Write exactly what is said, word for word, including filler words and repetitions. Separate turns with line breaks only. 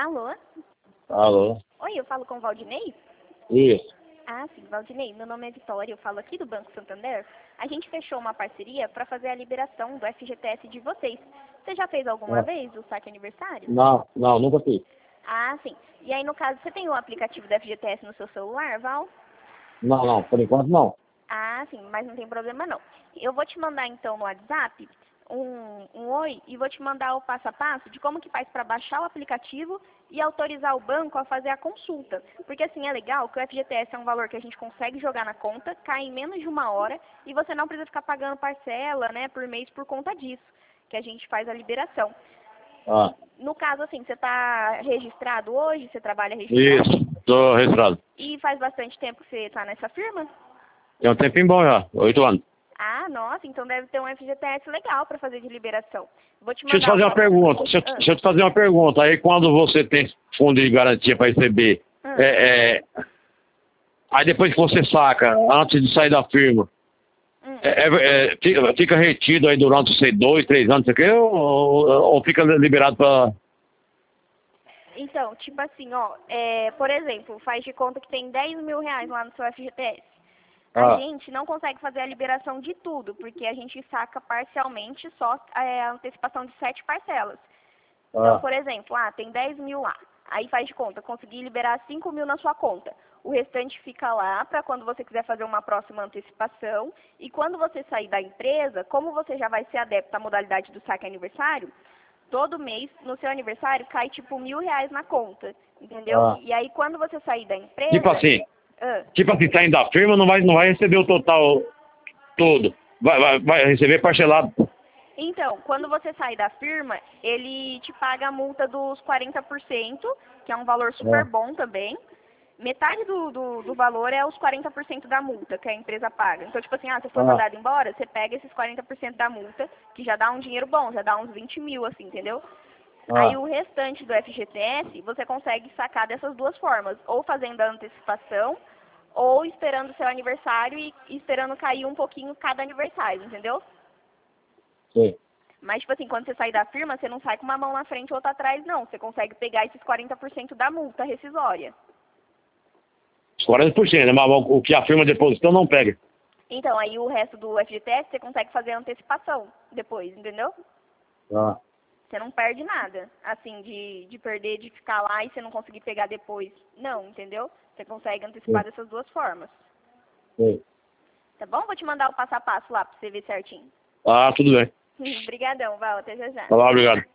Alô?
Alô?
Oi, eu falo com o Valdinei?
Isso.
Ah, sim, Valdinei, meu nome é Vitória, eu falo aqui do Banco Santander. A gente fechou uma parceria para fazer a liberação do F G T S de vocês. Você já fez alguma
Ah,
vez o saque aniversário?
não, não, nunca fiz.
Ah, sim. E aí, no caso, você tem o aplicativo do F G T S no seu celular, Val?
Não, não, por enquanto não.
Ah, sim, mas não tem problema não. Eu vou te mandar então no WhatsApp um, um oi e vou te mandar o passo a passo de como que faz para baixar o aplicativo e autorizar o banco a fazer a consulta. Porque assim é legal que o F G T S é um valor que a gente consegue jogar na conta, cai em menos de uma hora e você não precisa ficar pagando parcela, né, por mês por conta disso, que a gente faz a liberação.
Ah,
No caso assim, você está registrado hoje? Você trabalha registrado?
isso, tô registrado.
E faz bastante tempo que você está nessa firma?
Tem um tempinho bom já, oito anos.
Ah, nossa, então deve ter um F G T S legal para fazer de liberação. Vou te
Deixa eu te
mandar
fazer
o
uma
passo a
pergunta.
passo.
Deixa, eu-
Ah,
deixa eu te fazer uma pergunta. Aí quando você tem fundo de garantia para receber,
ah,
é, é, aí depois que você saca, antes de sair da firma,
hum.
é, é, é, fica, fica retido aí durante, sei, dois, três anos, sei o quê, ou, ou, ou fica liberado para...
Então, tipo assim, ó, é, por exemplo, faz de conta que tem dez mil reais lá no seu F G T S. A
Ah,
gente não consegue fazer a liberação de tudo, porque a gente saca parcialmente só é, a antecipação de sete parcelas. Então,
ah,
por exemplo, ah, tem dez mil lá. Aí faz de conta, consegui liberar cinco mil na sua conta. O restante fica lá para quando você quiser fazer uma próxima antecipação. E quando você sair da empresa, como você já vai ser adepto à modalidade do saque aniversário, todo mês, no seu aniversário, cai tipo mil reais na conta. Entendeu?
ah.
E aí quando você sair da
Tipo
empresa.
assim,
ah,
tipo assim, saindo da firma não vai, não vai receber o total todo. Vai, vai, vai receber parcelado.
Então, quando você sai da firma, ele te paga a multa dos quarenta por cento, que é um valor super
Ah,
bom também. Metade do, do, do valor é os quarenta por cento da multa que a empresa paga. Então, tipo assim, ah, você foi
ah,
mandado embora, você pega esses quarenta por cento da multa, que já dá um dinheiro bom, já dá uns vinte mil, assim, entendeu? Aí
ah.
o restante do F G T S, você consegue sacar dessas duas formas, ou fazendo a antecipação, ou esperando o seu aniversário e e esperando cair um pouquinho cada aniversário, entendeu?
Sei.
Mas, tipo assim, quando você sai da firma, você não sai com uma mão na frente e outra atrás, não. Você consegue pegar esses quarenta por cento da multa rescisória.
Os quarenta por cento, né? Mas o que a firma depositou não pega.
Então, aí o resto do F G T S, você consegue fazer a antecipação depois, entendeu?
Ah,
Você não perde nada, assim, de, de perder, de ficar lá e você não conseguir pegar depois. Não, entendeu? Você consegue antecipar
sei,
dessas duas formas.
sei.
Tá bom? Vou te mandar o passo a passo lá pra você ver certinho.
Ah, tudo bem.
Obrigadão, Val. Até já já.
Tá lá, obrigado.